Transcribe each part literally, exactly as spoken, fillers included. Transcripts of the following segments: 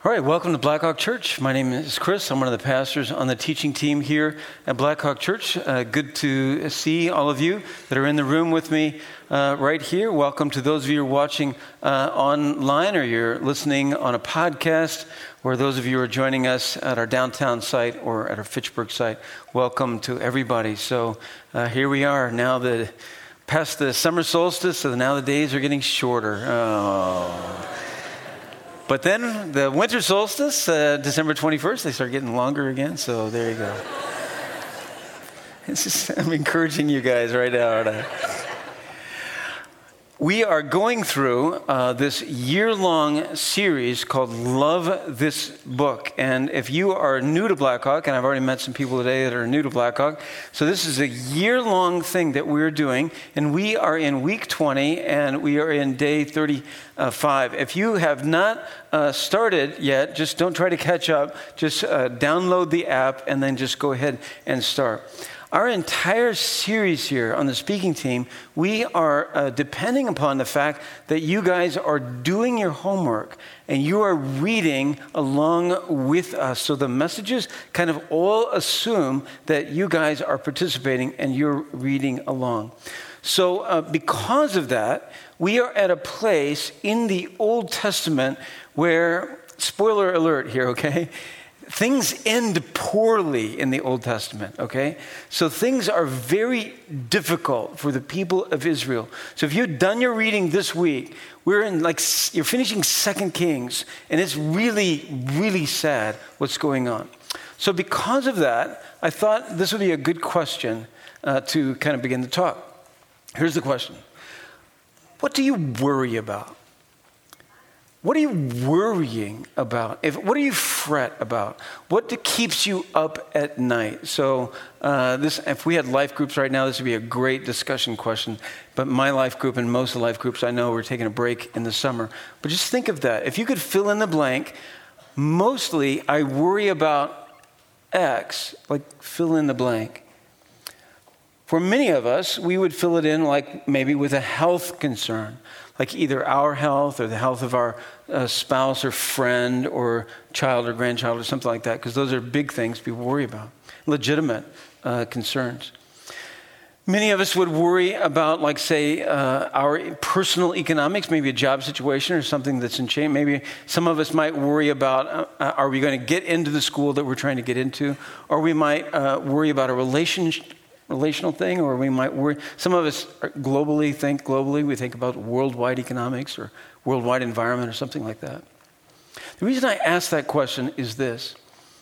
All right, welcome to Blackhawk Church. My name is Chris. I'm one of the pastors on the teaching team here at Blackhawk Church. Uh, good to see all of you that are in the room with me uh, right here. Welcome to those of you who are watching uh, online or you're listening on a podcast, or those of you who are joining us at our downtown site or at our Fitchburg site. Welcome to everybody. So uh, here we are now, the past the summer solstice, so now the days are getting shorter. Oh. But then the winter solstice, uh, December twenty-first, they start getting longer again. So there you go. It's just, I'm encouraging you guys right now. Right? We are going through uh, this year-long series called Love This Book. And if you are new to Blackhawk, and I've already met some people today that are new to Blackhawk, so this is a year-long thing that we're doing, and we are in week twenty, and we are in day thirty-five. If you have not uh, started yet, just don't try to catch up. Just uh, download the app, and then just go ahead and start. Our entire series here on the speaking team, we are uh, depending upon the fact that you guys are doing your homework and you are reading along with us. So the messages kind of all assume that you guys are participating and you're reading along. So uh, because of that, we are at a place in the Old Testament where, spoiler alert here, okay? Things end poorly in the Old Testament, okay? So things are very difficult for the people of Israel. So if you've done your reading this week, we're in like, you're finishing Second Kings, and it's really, really sad what's going on. So because of that, I thought this would be a good question uh, to kind of begin to talk. Here's the question. What do you worry about? What are you worrying about? If, what do you fret about? What do, keeps you up at night? So uh, this, if we had life groups right now, this would be a great discussion question. But my life group and most of the life groups I know, we're taking a break in the summer. But just think of that. If you could fill in the blank, mostly I worry about X, like fill in the blank. For many of us, we would fill it in like maybe with a health concern, like either our health or the health of our uh, spouse or friend or child or grandchild or something like that, because those are big things people worry about, legitimate uh, concerns. Many of us would worry about, like, say, uh, our personal economics, maybe a job situation or something that's in change. Maybe some of us might worry about, uh, are we going to get into the school that we're trying to get into? Or we might uh, worry about a relationship. relational thing, or we might worry. Some of us globally think globally. We think about worldwide economics or worldwide environment or something like that. The reason I ask that question is this.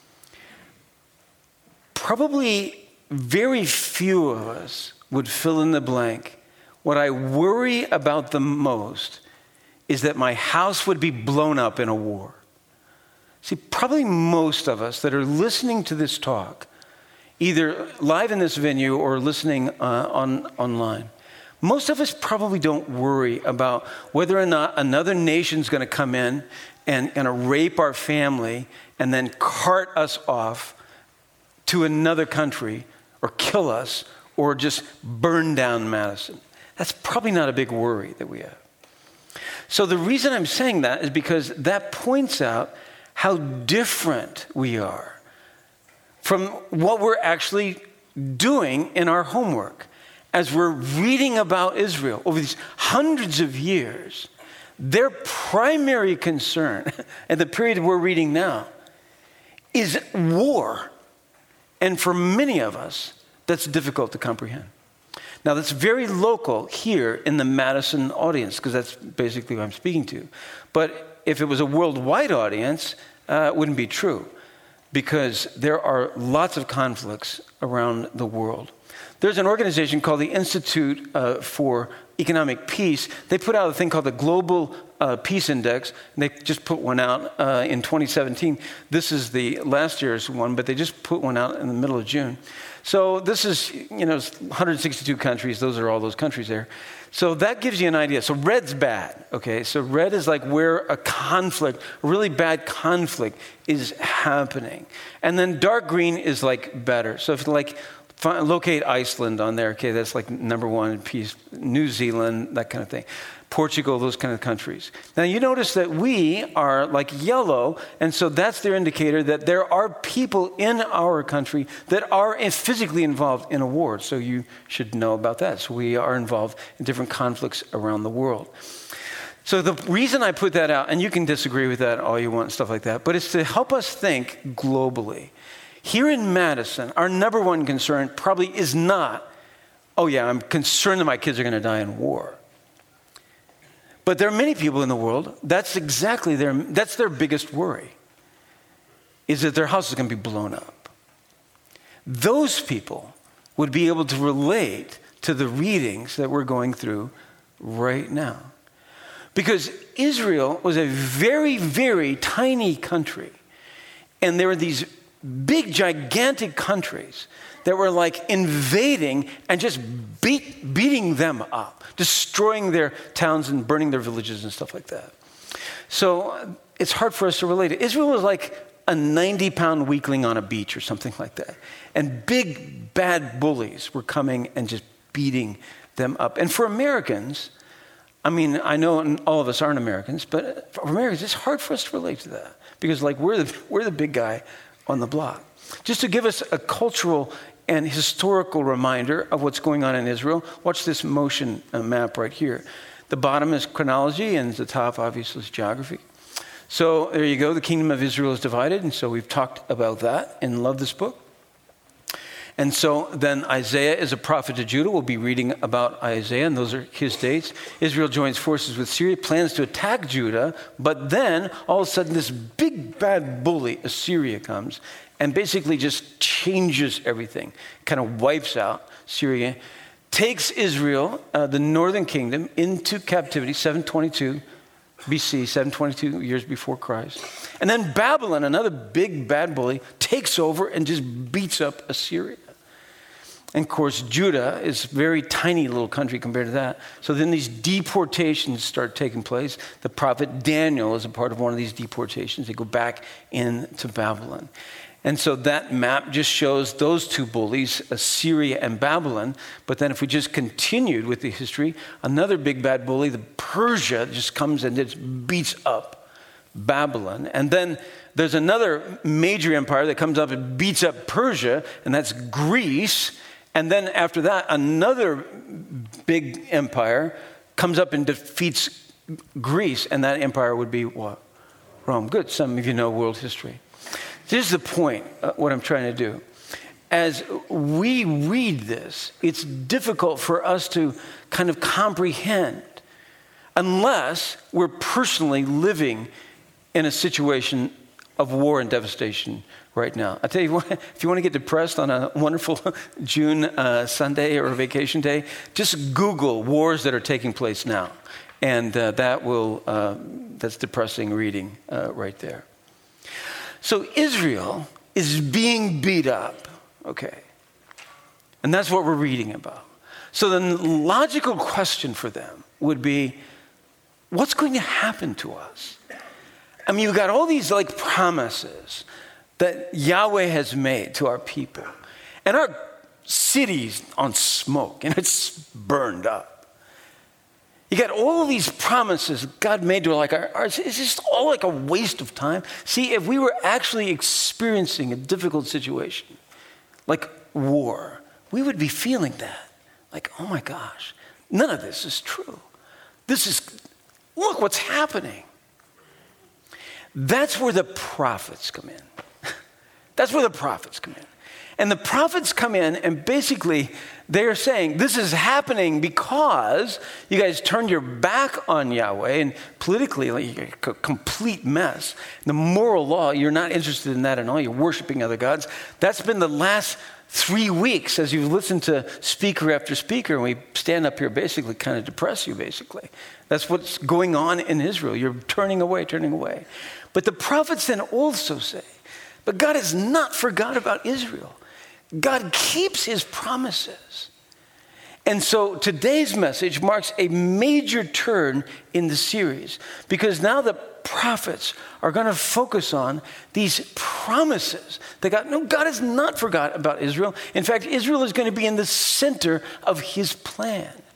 Probably very few of us would fill in the blank. What I worry about the most is that my house would be blown up in a war. See, probably most of us that are listening to this talk, either live in this venue or listening uh, on online, most of us probably don't worry about whether or not another nation's going to come in and going to rape our family and then cart us off to another country or kill us or just burn down Madison. That's probably not a big worry that we have. So the reason I'm saying that is because that points out how different we are from what we're actually doing in our homework. As we're reading about Israel over these hundreds of years, their primary concern at the period we're reading now is war. And for many of us, that's difficult to comprehend. Now, that's very local here in the Madison audience, because that's basically who I'm speaking to. But if it was a worldwide audience, uh, it wouldn't be true, because there are lots of conflicts around the world. There's an organization called the Institute uh, for Economic Peace. They put out a thing called the Global uh, Peace Index, and they just put one out uh, in twenty seventeen. This is the last year's one, but they just put one out in the middle of June. So this is, you know, one hundred sixty-two countries. Those are all those countries there. So that gives you an idea. So red's bad, okay? So red is like where a conflict, a really bad conflict is happening. And then dark green is like better. So if like find, locate Iceland on there, okay, that's like number one in peace. New Zealand, that kind of thing. Portugal, those kind of countries. Now you notice that we are like yellow, and so that's their indicator that there are people in our country that are physically involved in a war. So you should know about that. So we are involved in different conflicts around the world. So the reason I put that out, and you can disagree with that all you want and stuff like that, but it's to help us think globally. Here in Madison, our number one concern probably is not, oh yeah, I'm concerned that my kids are going to die in war. But there are many people in the world, that's exactly their, that's their biggest worry, is that their house is going to be blown up. Those people would be able to relate to the readings that we're going through right now. Because Israel was a very, very tiny country. And there were these big, gigantic countries that were like invading and just beat, beating them up, destroying their towns and burning their villages and stuff like that. So it's hard for us to relate it. Israel was like a ninety-pound weakling on a beach or something like that. And big, bad bullies were coming and just beating them up. And for Americans, I mean, I know all of us aren't Americans, but for Americans, it's hard for us to relate to that. Because like we're the, we're the big guy on the block. Just to give us a cultural and historical reminder of what's going on in Israel, watch this motion map right here. The bottom is chronology, and the top, obviously, is geography. So there you go. The kingdom of Israel is divided, and so we've talked about that and love this book. And so then Isaiah is a prophet to Judah. We'll be reading about Isaiah, and those are his dates. Israel joins forces with Syria, plans to attack Judah, but then all of a sudden this big bad bully, Assyria, comes and basically just changes everything, kind of wipes out Syria, takes Israel, uh, the northern kingdom, into captivity, seven twenty-two B C, seven twenty-two years before Christ. And then Babylon, another big bad bully, takes over and just beats up Assyria. And of course, Judah is a very tiny little country compared to that. So then these deportations start taking place. The prophet Daniel is a part of one of these deportations. They go back into Babylon. And so that map just shows those two bullies, Assyria and Babylon. But then if we just continued with the history, another big bad bully, the Persia, just comes and just beats up Babylon. And then there's another major empire that comes up and beats up Persia, and that's Greece. And then after that, another big empire comes up and defeats Greece, and that empire would be what? Rome. Good. Some of you know world history. This is the point, uh, what I'm trying to do. As we read this, it's difficult for us to kind of comprehend unless we're personally living in a situation of war and devastation right now. I tell you what, if you want to get depressed on a wonderful June uh, Sunday or vacation day, just Google wars that are taking place now. And uh, that will, uh, that's depressing reading uh, right there. So Israel is being beat up, okay? And that's what we're reading about. So the logical question for them would be, what's going to happen to us? I mean, you've got all these like promises that Yahweh has made to our people. And our city's on smoke and it's burned up. You got all these promises God made to like our, our it's just all like a waste of time. See, if we were actually experiencing a difficult situation, like war, we would be feeling that. Like, oh my gosh, none of this is true. This is, look what's happening. That's where the prophets come in. That's where the prophets come in. And the prophets come in and basically they're saying this is happening because you guys turned your back on Yahweh and politically like a complete mess. The moral law, you're not interested in that at all. You're worshiping other gods. That's been the last three weeks as you've listened to speaker after speaker, and we stand up here basically kind of depress you basically. That's what's going on in Israel. You're turning away, turning away. But the prophets then also say, but God has not forgot about Israel. God keeps his promises. And so today's message marks a major turn in the series because now the prophets are going to focus on these promises that God, no, God has not forgot about Israel. In fact, Israel is going to be in the center of his plan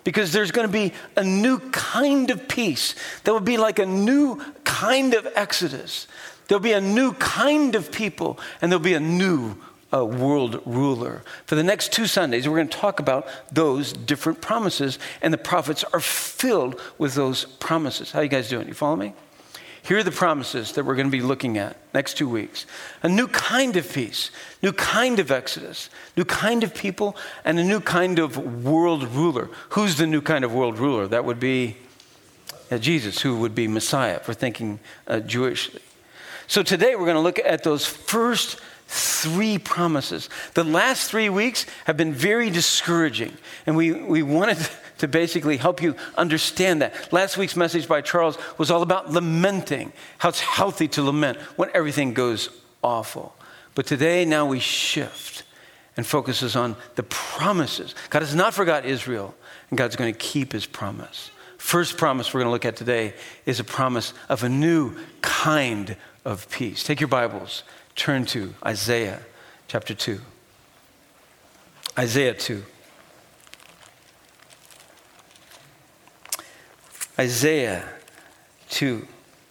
because there's going to be a new kind of peace. There will be like a new kind of exodus. There'll be a new kind of people, and there'll be a new uh, world ruler. For the next two Sundays, we're going to talk about those different promises, and the prophets are filled with those promises. How you guys doing? You follow me? Here are the promises that we're going to be looking at next two weeks. A new kind of peace, new kind of exodus, new kind of people, and a new kind of world ruler. Who's the new kind of world ruler? That would be uh, Jesus, who would be Messiah, if we're thinking uh, Jewishly. So today we're going to look at those first three promises. The last three weeks have been very discouraging, and we, we wanted to basically help you understand that. Last week's message by Charles was all about lamenting, how it's healthy to lament when everything goes awful. But today, now we shift and focuses on the promises. God has not forgotten Israel, and God's going to keep his promise. First promise we're going to look at today is a promise of a new kind of peace. Take your Bibles, turn to Isaiah chapter two. Isaiah two. Isaiah two.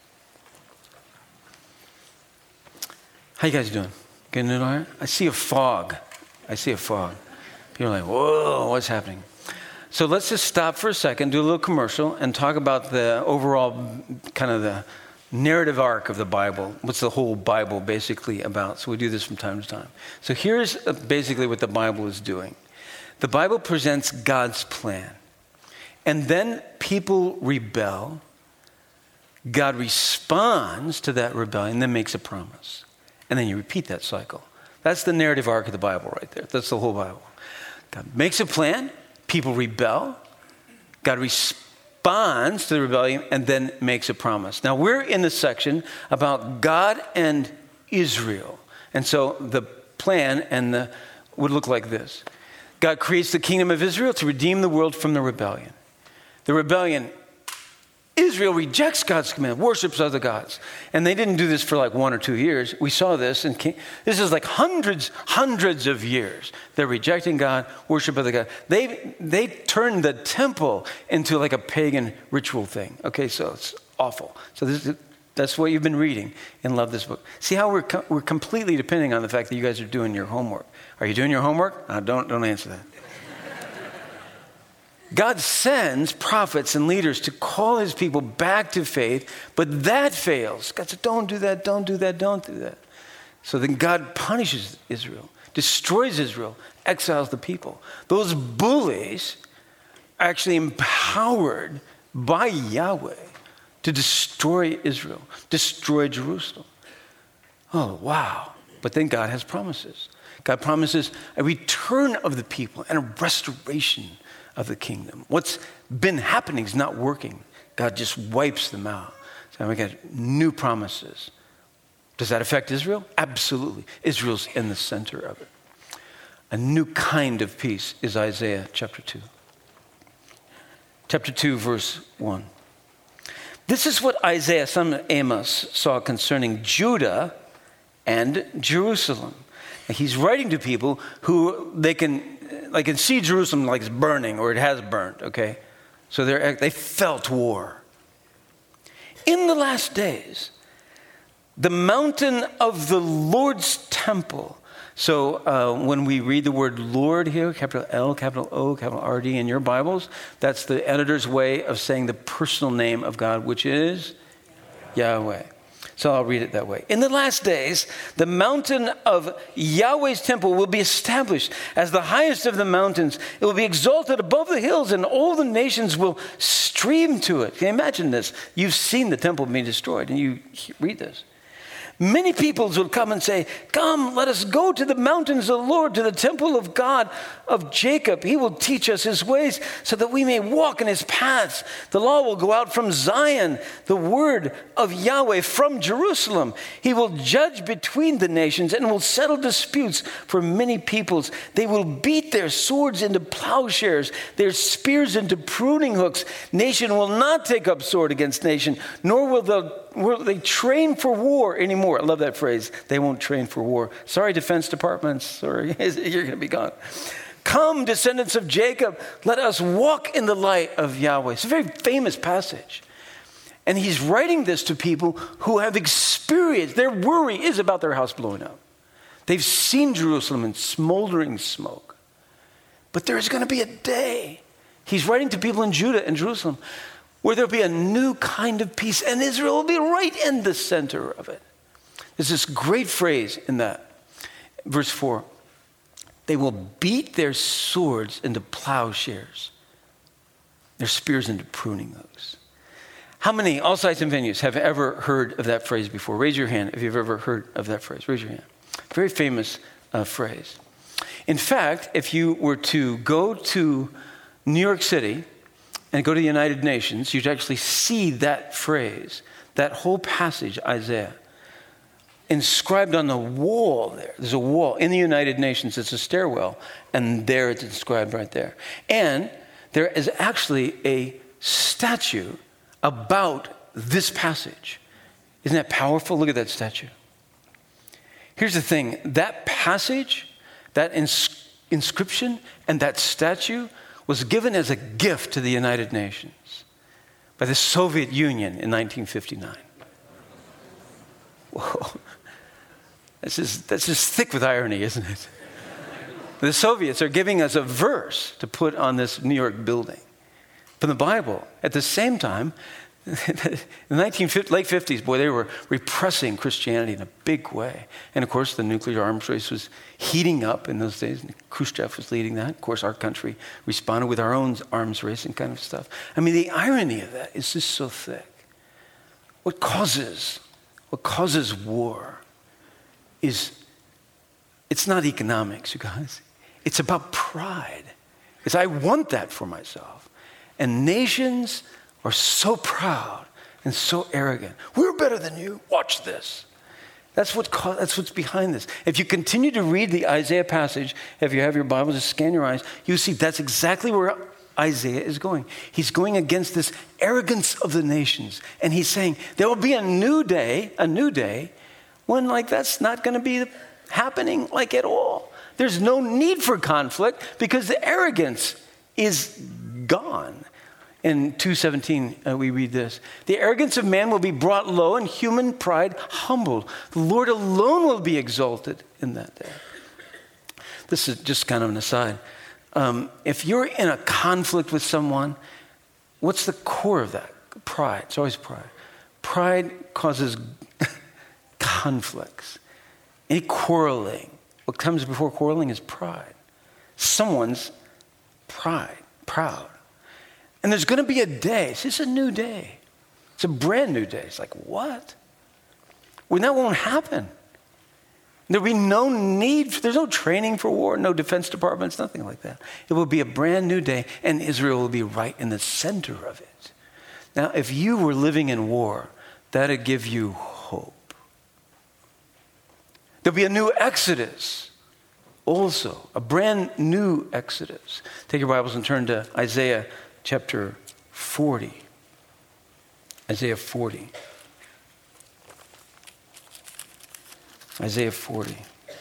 How you guys doing? Getting it all right? I see a fog. I see a fog. People are like, whoa, what's happening? So let's just stop for a second, do a little commercial, and talk about the overall kind of the narrative arc of the Bible. What's the whole Bible basically about? So we do this from time to time. So here's basically what the Bible is doing. The Bible presents God's plan. And then people rebel. God responds to that rebellion, then makes a promise. And then you repeat that cycle. That's the narrative arc of the Bible right there. That's the whole Bible. God makes a plan. People rebel. God responds to the rebellion and then makes a promise. Now we're in the section about God and Israel. And so the plan and the would look like this. God creates the kingdom of Israel to redeem the world from the rebellion. The rebellion, Israel rejects God's command, worships other gods. And they didn't do this for like one or two years. We saw this, and this is like hundreds, hundreds of years. They're rejecting God, worship other gods. They, they turned the temple into like a pagan ritual thing. Okay, so it's awful. So this is, that's what you've been reading and love this book. See how we're, co- we're completely depending on the fact that you guys are doing your homework. Are you doing your homework? Uh, don't, don't answer that. God sends prophets and leaders to call his people back to faith, but that fails. God said, don't do that, don't do that, don't do that. So then God punishes Israel, destroys Israel, exiles the people. Those bullies are actually empowered by Yahweh to destroy Israel, destroy Jerusalem. Oh, wow. But then God has promises. God promises a return of the people and a restoration of the kingdom. What's been happening is not working. God just wipes them out. So we got new promises. Does that affect Israel? Absolutely. Israel's in the center of it. A new kind of peace is Isaiah chapter two. Chapter two, verse one. This is what Isaiah, son of Amos, saw concerning Judah and Jerusalem. He's writing to people who they can Like can see Jerusalem like it's burning or it has burned, okay? So they they felt war. In the last days, the mountain of the Lord's temple. So uh, when we read the word Lord here, capital L, capital O, capital R D in your Bibles, that's the editor's way of saying the personal name of God, which is Yahweh. So I'll read it that way. In the last days, the mountain of Yahweh's temple will be established as the highest of the mountains. It will be exalted above the hills, and all the nations will stream to it. Can you imagine this? You've seen the temple being destroyed, and you read this. Many peoples will come and say, come, let us go to the mountains of the Lord, to the temple of God of Jacob. He will teach us his ways so that we may walk in his paths. The law will go out from Zion, the word of Yahweh from Jerusalem. He will judge between the nations and will settle disputes for many peoples. They will beat their swords into plowshares, their spears into pruning hooks. Nation will not take up sword against nation, nor will they, will they train for war anymore. I love that phrase. They won't train for war. Sorry, defense departments. Sorry, you're going to be gone. Come, descendants of Jacob, let us walk in the light of Yahweh. It's a very famous passage. And he's writing this to people who have experienced, their worry is about their house blowing up. They've seen Jerusalem in smoldering smoke. But there's going to be a day, he's writing to people in Judah and Jerusalem, where there'll be a new kind of peace, and Israel will be right in the center of it. There's this great phrase in that, verse four. They will beat their swords into plowshares, their spears into pruning hooks. How many, all sites and venues, have ever heard of that phrase before? Raise your hand if you've ever heard of that phrase. Raise your hand. Very famous uh, phrase. In fact, if you were to go to New York City and go to the United Nations, you'd actually see that phrase, that whole passage, Isaiah, inscribed on the wall there. There's a wall in the United Nations. It's a stairwell, and there it's inscribed right there. And there is actually a statue about this passage. Isn't that powerful? Look at that statue. Here's the thing. That passage, that ins- inscription, and that statue was given as a gift to the United Nations by the Soviet Union in nineteen fifty-nine. Whoa. That's just, that's just thick with irony, isn't it? The Soviets are giving us a verse to put on this New York building from the Bible. At the same time, in the nineteen fifties, late fifties, boy, they were repressing Christianity in a big way. And of course, the nuclear arms race was heating up in those days. And Khrushchev was leading that. Of course, our country responded with our own arms race and kind of stuff. I mean, the irony of that is just so thick. What causes, what causes war is, it's not economics, you guys. It's about pride. It's I want that for myself. And nations are so proud and so arrogant. We're better than you. Watch this. That's what that's what's behind this. If you continue to read the Isaiah passage, if you have your Bible, just scan your eyes, you'll see that's exactly where Isaiah is going. He's going against this arrogance of the nations. And he's saying there will be a new day, a new day, when like that's not going to be happening like at all. There's no need for conflict because the arrogance is gone. In two seventeen, uh, we read this. The arrogance of man will be brought low and human pride humbled. The Lord alone will be exalted in that day. This is just kind of an aside. Um, if you're in a conflict with someone, what's the core of that? Pride. It's always pride. Pride causes conflicts. Any quarreling. What comes before quarreling is pride. Someone's pride, proud. And there's going to be a day. It's just a new day. It's a brand new day. It's like, what? Well, that won't happen. There'll be no need. There's no training for war, no defense departments, nothing like that. It will be a brand new day, and Israel will be right in the center of it. Now, if you were living in war, that'd give you hope. There'll be a new Exodus also, a brand new Exodus. Take your Bibles and turn to Isaiah chapter forty. Isaiah forty. Isaiah forty.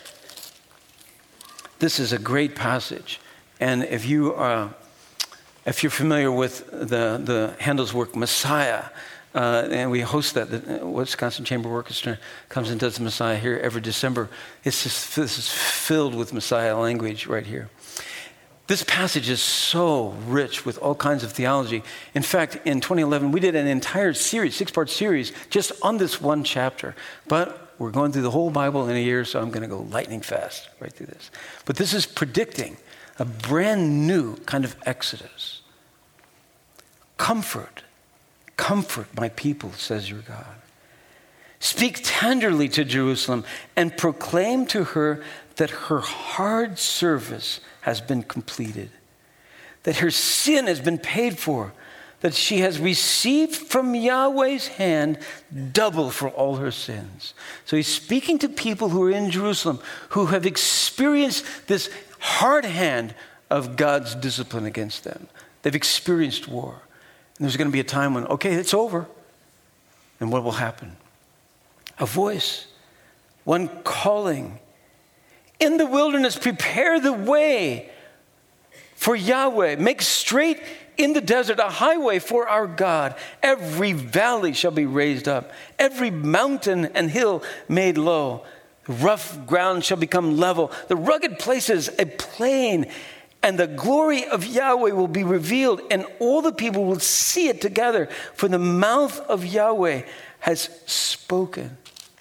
This is a great passage. And if you are, if you're familiar with the, the Handel's work, Messiah, Uh, and we host that. The Wisconsin Chamber Orchestra comes and does the Messiah here every December. It's just, this is filled with Messiah language right here. This passage is so rich with all kinds of theology. In fact, in twenty eleven, we did an entire series, six-part series, just on this one chapter. But we're going through the whole Bible in a year, so I'm going to go lightning fast right through this. But this is predicting a brand new kind of Exodus. Comfort. Comfort my people, says your God. Speak tenderly to Jerusalem and proclaim to her that her hard service has been completed, that her sin has been paid for, that she has received from Yahweh's hand double for all her sins. So he's speaking to people who are in Jerusalem who have experienced this hard hand of God's discipline against them. They've experienced war. And there's going to be a time when, okay, it's over. And what will happen? A voice, one calling, in the wilderness, prepare the way for Yahweh. Make straight in the desert a highway for our God. Every valley shall be raised up, every mountain and hill made low. The rough ground shall become level, the rugged places a plain, and the glory of Yahweh will be revealed, and all the people will see it together, for the mouth of Yahweh has spoken.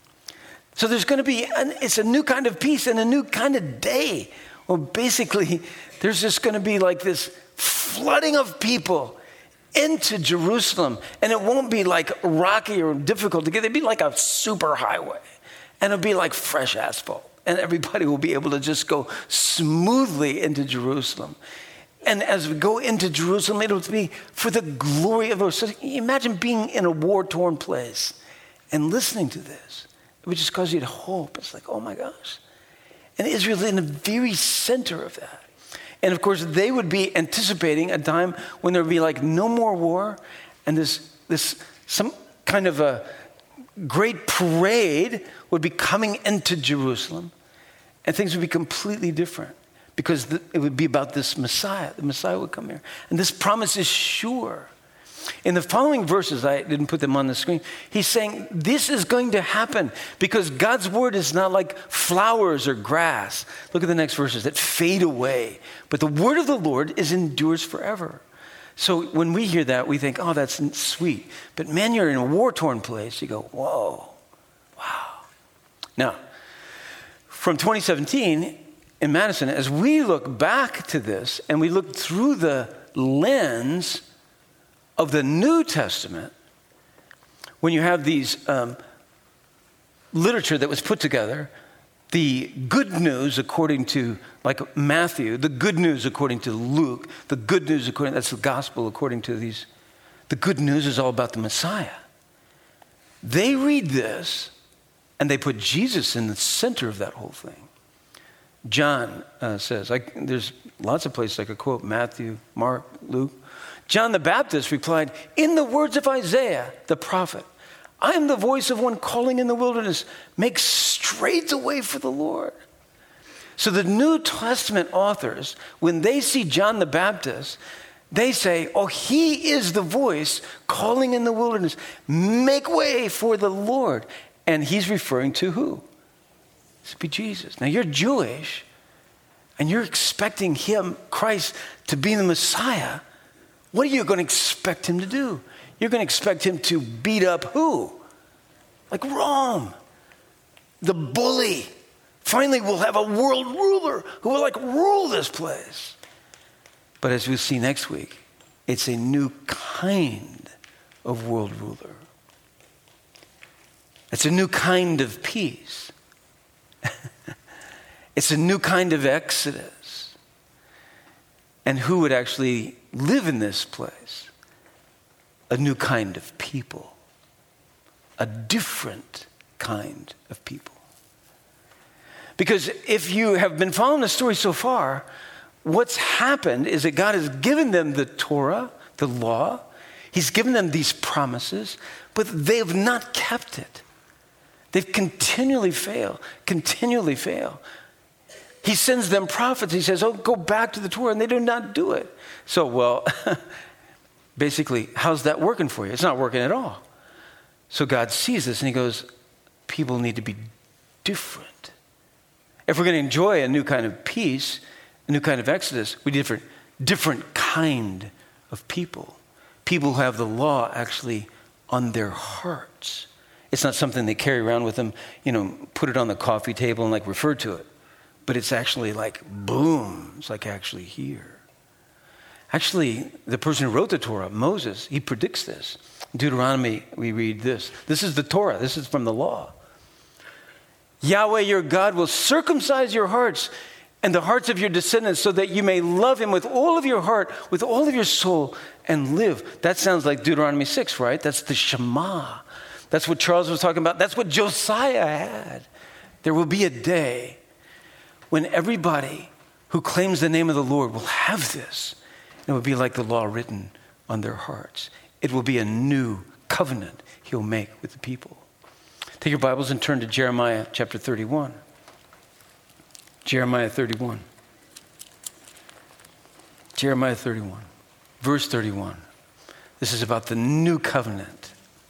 So there's going to be, an, it's a new kind of peace and a new kind of day. Well, basically, there's just going to be like this flooding of people into Jerusalem, and it won't be like rocky or difficult to get. It'd be like a super highway, and it'll be like fresh asphalt, and everybody will be able to just go smoothly into Jerusalem. And as we go into Jerusalem, it'll be for the glory of the Lord. So imagine being in a war-torn place and listening to this. It would just cause you to hope. It's like, oh my gosh. And Israel's in the very center of that. And of course, they would be anticipating a time when there would be like no more war, and this, this some kind of a great parade would be coming into Jerusalem, and things would be completely different because the, it would be about this Messiah. The Messiah would come here. And this promise is sure. In the following verses, I didn't put them on the screen, he's saying this is going to happen because God's word is not like flowers or grass. Look at the next verses that fade away. But the word of the Lord is endures forever. So when we hear that, we think, oh, that's sweet. But man, you're in a war-torn place. You go, whoa, wow. Now, from twenty seventeen in Madison, as we look back to this and we look through the lens of the New Testament, when you have these um, literature that was put together, the good news according to like Matthew, the good news according to Luke, the good news according, that's the gospel according to these, the good news is all about the Messiah. They read this and they put Jesus in the center of that whole thing. John uh, says, I, there's lots of places I could quote, Matthew, Mark, Luke. John the Baptist replied, in the words of Isaiah, the prophet, I am the voice of one calling in the wilderness, make straight the way for the Lord. So the New Testament authors, when they see John the Baptist, they say, oh, he is the voice calling in the wilderness, make way for the Lord. And he's referring to who? This would be Jesus. Now you're Jewish, and you're expecting him, Christ, to be the Messiah. What are you going to expect him to do? You're going to expect him to beat up who? Like Rome, the bully. Finally, we'll have a world ruler who will like rule this place. But as we'll see next week, it's a new kind of world ruler. It's a new kind of peace. It's a new kind of exodus. And who would actually live in this place? A new kind of people. A different kind of people. Because if you have been following the story so far, what's happened is that God has given them the Torah, the law. He's given them these promises, but they have not kept it. They've continually failed, continually fail. He sends them prophets. He says, oh, go back to the Torah, and they do not do it. So, well, basically, how's that working for you? It's not working at all. So God sees this, and he goes, people need to be different. If we're going to enjoy a new kind of peace, a new kind of exodus, we need different, different kind of people. People who have the law actually on their hearts. It's not something they carry around with them, you know, put it on the coffee table and like refer to it. But it's actually like, boom, it's like actually here. Actually, the person who wrote the Torah, Moses, he predicts this. In Deuteronomy, we read this. This is the Torah. This is from the law. Yahweh, your God, will circumcise your hearts and the hearts of your descendants so that you may love him with all of your heart, with all of your soul, and live. That sounds like Deuteronomy six, right? That's the Shema. That's what Charles was talking about. That's what Josiah had. There will be a day when everybody who claims the name of the Lord will have this. It will be like the law written on their hearts. It will be a new covenant he'll make with the people. Take your Bibles and turn to Jeremiah chapter thirty-one. Jeremiah thirty-one. Jeremiah thirty-one, verse thirty-one. This is about the new covenant.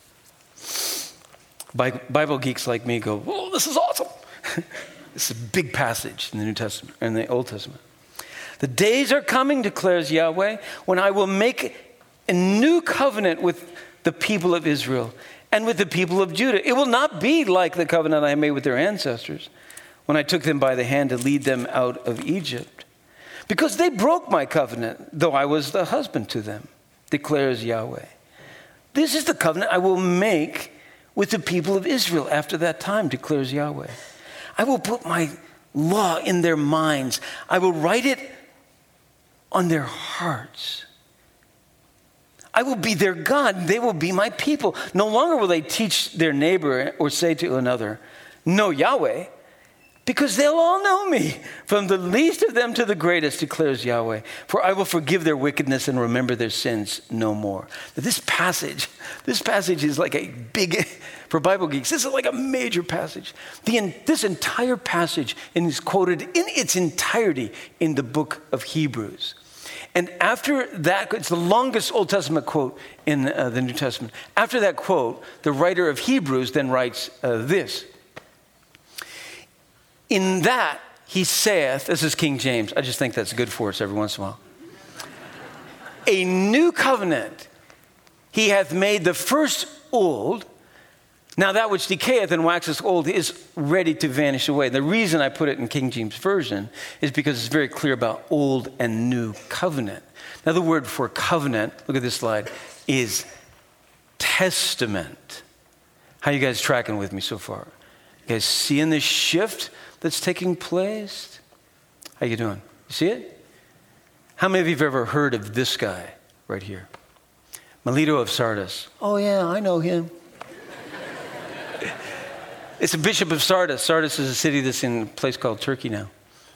Bible geeks like me go, "Whoa, this is awesome." It's a big passage in the New Testament, in the Old Testament. The days are coming, declares Yahweh, when I will make a new covenant with the people of Israel and with the people of Judah. It will not be like the covenant I made with their ancestors when I took them by the hand to lead them out of Egypt, because they broke my covenant, though I was the husband to them, declares Yahweh. This is the covenant I will make with the people of Israel after that time, declares Yahweh. I will put my law in their minds. I will write it on their hearts. I will be their God. They will be my people. No longer will they teach their neighbor or say to another, "Know Yahweh," because they'll all know me, from the least of them to the greatest, declares Yahweh. For I will forgive their wickedness and remember their sins no more. Now this passage, this passage is like a big, for Bible geeks, this is like a major passage. The, this entire passage is quoted in its entirety in the book of Hebrews. And after that, it's the longest Old Testament quote in uh, the New Testament. After that quote, the writer of Hebrews then writes uh, this. In that he saith, this is King James, I just think that's good for us every once in a while. A new covenant he hath made the first old. Now that which decayeth and waxeth old is ready to vanish away. The reason I put it in King James Version is because it's very clear about old and new covenant. Now the word for covenant, look at this slide, is testament. How you guys tracking with me so far? You guys seeing this shift that's taking place? How you doing? You see it? How many of you have ever heard of this guy right here? Melito of Sardis. Oh yeah, I know him. It's a bishop of Sardis. Sardis is a city that's in a place called Turkey now.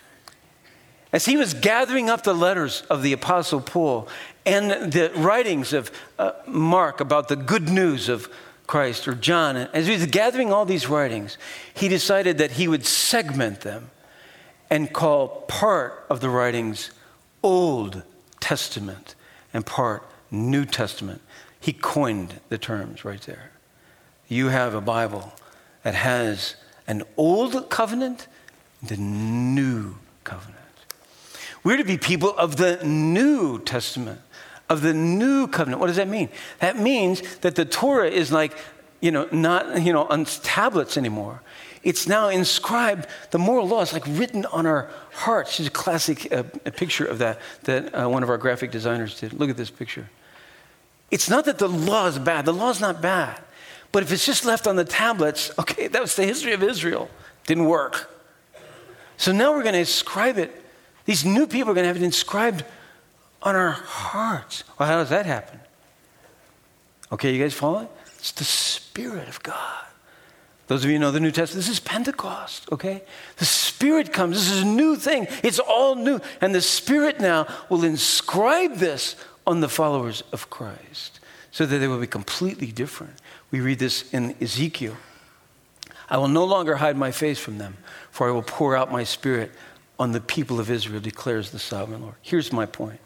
As he was gathering up the letters of the Apostle Paul and the writings of uh, Mark about the good news of Christ, or John, as he was gathering all these writings, he decided that he would segment them and call part of the writings Old Testament and part New Testament. He coined the terms right there. You have a Bible that has an old covenant and a new covenant. We're to be people of the New Testament, of the new covenant. What does that mean? That means that the Torah is like, you know, not, you know, on tablets anymore. It's now inscribed, the moral law is like written on our hearts. There's a classic uh, a picture of that that uh, one of our graphic designers did. Look at this picture. It's not that the law is bad. The law is not bad. But if it's just left on the tablets, okay, that was the history of Israel. Didn't work. So now we're going to inscribe it. These new people are going to have it inscribed on our hearts. Well, how does that happen? Okay, you guys follow? It's the Spirit of God. Those of you who know the New Testament, this is Pentecost, okay? The Spirit comes. This is a new thing. It's all new. And the Spirit now will inscribe this on the followers of Christ so that they will be completely different. We read this in Ezekiel. I will no longer hide my face from them, for I will pour out my Spirit on the people of Israel, declares the sovereign Lord. Here's my point.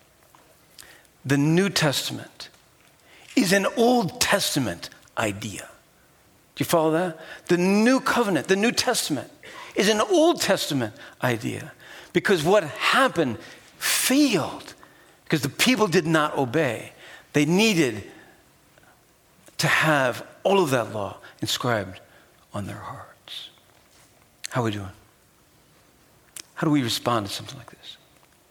The New Testament is an Old Testament idea. Do you follow that? The New Covenant, the New Testament, is an Old Testament idea. Because what happened failed because the people did not obey. They needed to have all of that law inscribed on their hearts. How are we doing? How do we respond to something like this?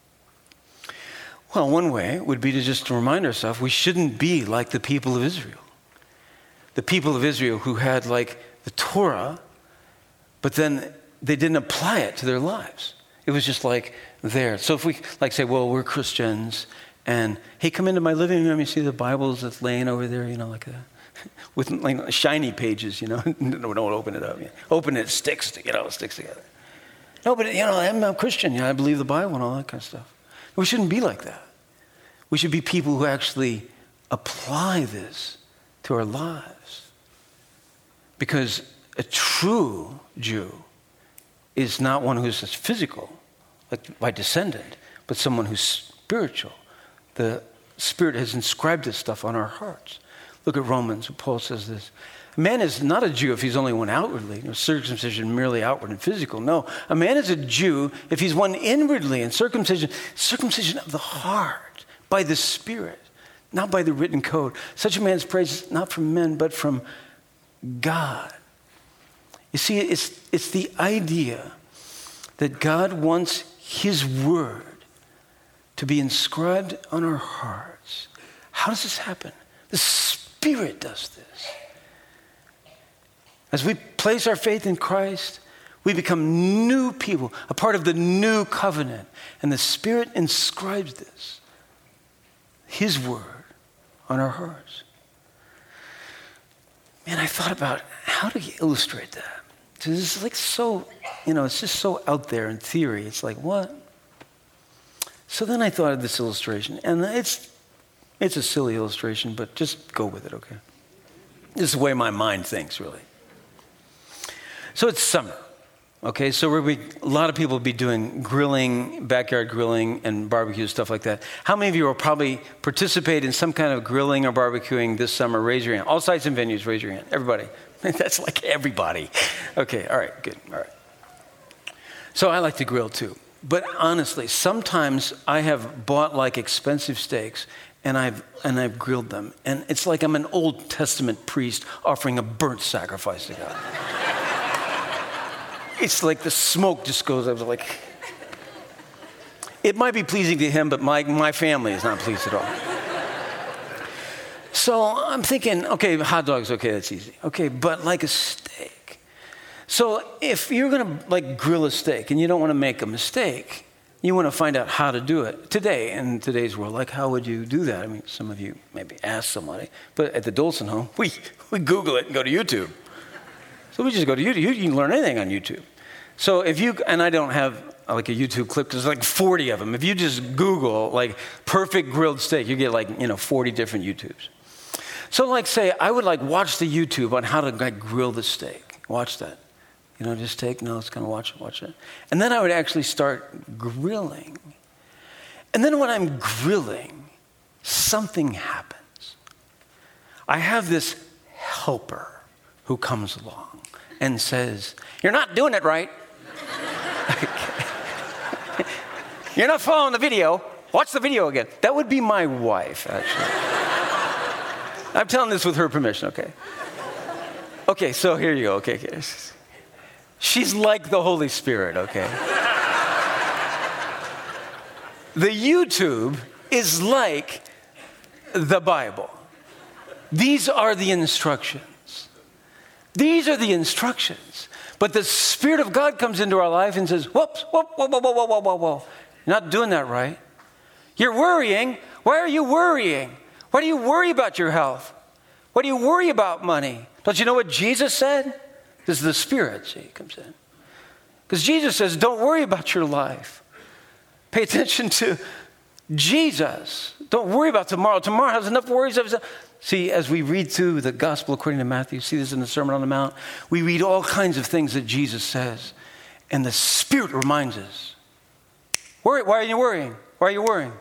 Well, one way would be to just to remind ourselves we shouldn't be like the people of Israel. The people of Israel who had like the Torah, but then they didn't apply it to their lives. It was just like there. So if we like say, well, we're Christians, and hey, come into my living room, you see the Bibles that's laying over there, you know, like that. With like shiny pages, you know. No, don't open it up. Open it, it sticks, you know, it sticks together. No, but, you know, I'm a Christian. You know, I believe the Bible and all that kind of stuff. We shouldn't be like that. We should be people who actually apply this to our lives. Because a true Jew is not one who's just physical, like by descendant, but someone who's spiritual. The Spirit has inscribed this stuff on our hearts. Look at Romans, Paul says this. A man is not a Jew if he's only one outwardly. You know, circumcision merely outward and physical. No, a man is a Jew if he's one inwardly, and circumcision, circumcision of the heart by the Spirit, not by the written code. Such a man's praise not from men, but from God. You see, it's, it's the idea that God wants his word to be inscribed on our hearts. How does this happen? The Spirit does this. As we place our faith in Christ, we become new people, a part of the new covenant. And the Spirit inscribes this, his word, on our hearts. Man, I thought about how to illustrate that. Because it's like so, you know, it's just so out there in theory. It's like, what? So then I thought of this illustration. And it's it's a silly illustration, but just go with it, okay? This is the way my mind thinks, really. So it's summer, okay? So we're, we, a lot of people will be doing grilling, backyard grilling, and barbecue, stuff like that. How many of you will probably participate in some kind of grilling or barbecuing this summer? Raise your hand. All sites and venues, raise your hand. Everybody. That's like everybody. Okay, all right, good, all right. So I like to grill too. But honestly, sometimes I have bought like expensive steaks and I've and I've grilled them. And it's like I'm an Old Testament priest offering a burnt sacrifice to God. It's like the smoke just goes, I was like, it might be pleasing to him, but my, my family is not pleased at all. So I'm thinking, okay, hot dogs, okay, that's easy. Okay, but like a steak. So if you're going to like grill a steak and you don't want to make a mistake, you want to find out how to do it. Today, in today's world, like how would you do that? I mean, some of you maybe ask somebody, but at the Dolson home, we, we Google it and go to YouTube. So we just go to YouTube. You can learn anything on YouTube. So if you, and I don't have like a YouTube clip, there's like forty of them. If you just Google like perfect grilled steak, you get like, you know, forty different YouTubes. So like say, I would like watch the YouTube on how to like grill the steak. Watch that. You know, just take notes, kind of watch it, watch it. And then I would actually start grilling. And then when I'm grilling, something happens. I have this helper who comes along and says, "You're not doing it right. You're not following the video. Watch the video again." That would be my wife, actually. I'm telling this with her permission, okay? Okay, so here you go, okay. okay. She's like the Holy Spirit, okay? The YouTube is like the Bible. These are the instructions. These are the instructions. But the Spirit of God comes into our life and says, whoops, whoop, whoa, whoa, whoa, whoa, whoa, whoa, whoa. You're not doing that right. You're worrying. Why are you worrying? Why do you worry about your health? Why do you worry about money? Don't you know what Jesus said? This is the Spirit, see, comes in. Because Jesus says, don't worry about your life. Pay attention to Jesus. Don't worry about tomorrow. Tomorrow has enough worries of itself. See, as we read through the Gospel according to Matthew, see this in the Sermon on the Mount, we read all kinds of things that Jesus says, and the Spirit reminds us. Worry, why are you worrying? Why are you worrying?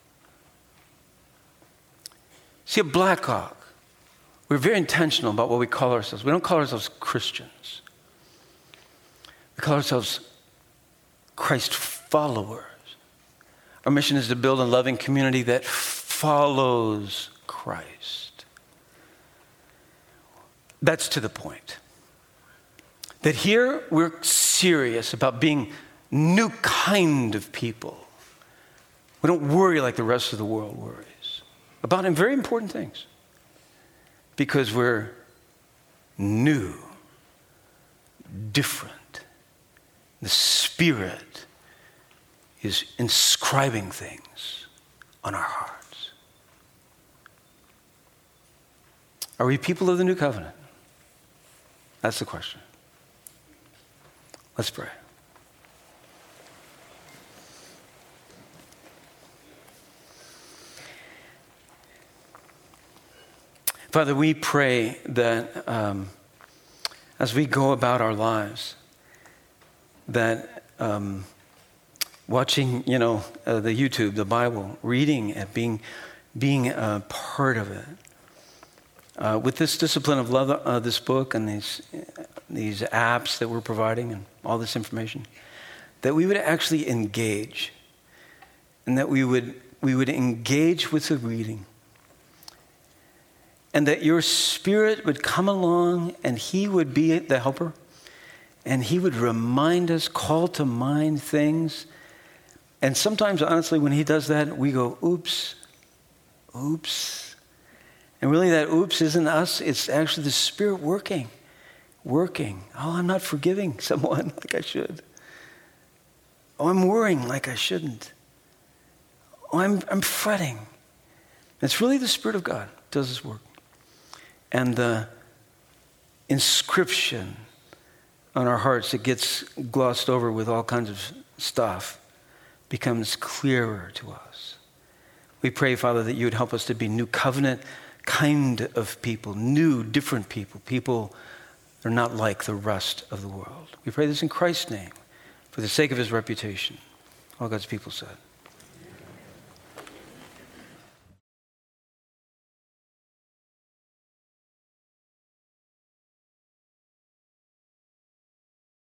See, at Blackhawk, we're very intentional about what we call ourselves. We don't call ourselves Christians. We call ourselves Christ followers. Our mission is to build a loving community that follows Christ. That's to the point. That here we're serious about being new kind of people. We don't worry like the rest of the world worries about very important things. Because we're new, different. The Spirit is inscribing things on our hearts. Are we people of the new covenant? That's the question. Let's pray. Father, we pray that um, as we go about our lives, that um, watching, you know, uh, the YouTube, the Bible, reading it, being, being a part of it. Uh, with this discipline of love, uh, this book and these, these apps that we're providing and all this information, that we would actually engage, and that we would, we would engage with the reading, and that your Spirit would come along and he would be the helper, and he would remind us, call to mind things. And sometimes, honestly, when he does that, we go, oops, oops. And really that oops isn't us, it's actually the Spirit working, working. Oh, I'm not forgiving someone like I should. Oh, I'm worrying like I shouldn't. Oh, I'm, I'm fretting. It's really the Spirit of God does this work. And the inscription on our hearts that gets glossed over with all kinds of stuff becomes clearer to us. We pray, Father, that you would help us to be new covenant kind of people, new, different people, people that are not like the rest of the world. We pray this in Christ's name, for the sake of his reputation. All God's people said.